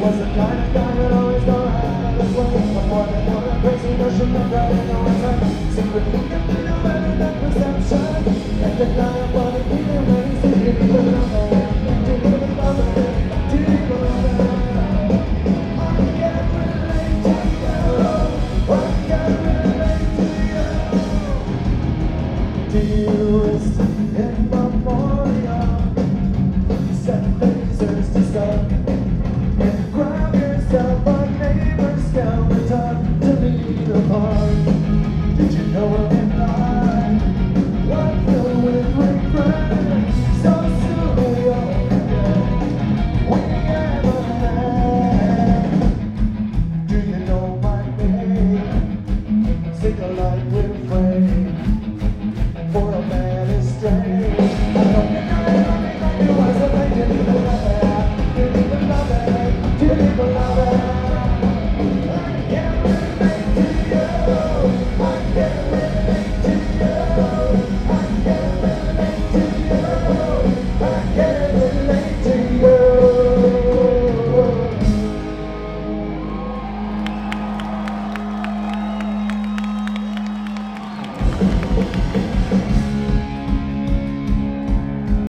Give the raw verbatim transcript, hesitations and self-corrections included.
was the kind of guy who'd always go out of his way. I'm more than more than crazy notion that I know it's right. Secretly gifted a better than perception. And the kind of funny feeling when he's thinking he's a lover. Do you even love it? Do you even love it? I can't relate to you. I can't relate to you. Dearest in memoriam, set lasers to stun. And grab yourself a neighbor's skeleton to lead apart. Did you know him in life? What filled with regret? So soon we all forget we ever met. Do you know my name? Sing a line with flame. For a man is strange. I don't think I ever think you was a man. Didn't even love it. Didn't even love it. Didn't even love it. I can't relate to you. I can't relate to you. I can't relate to you. I can't relate to you.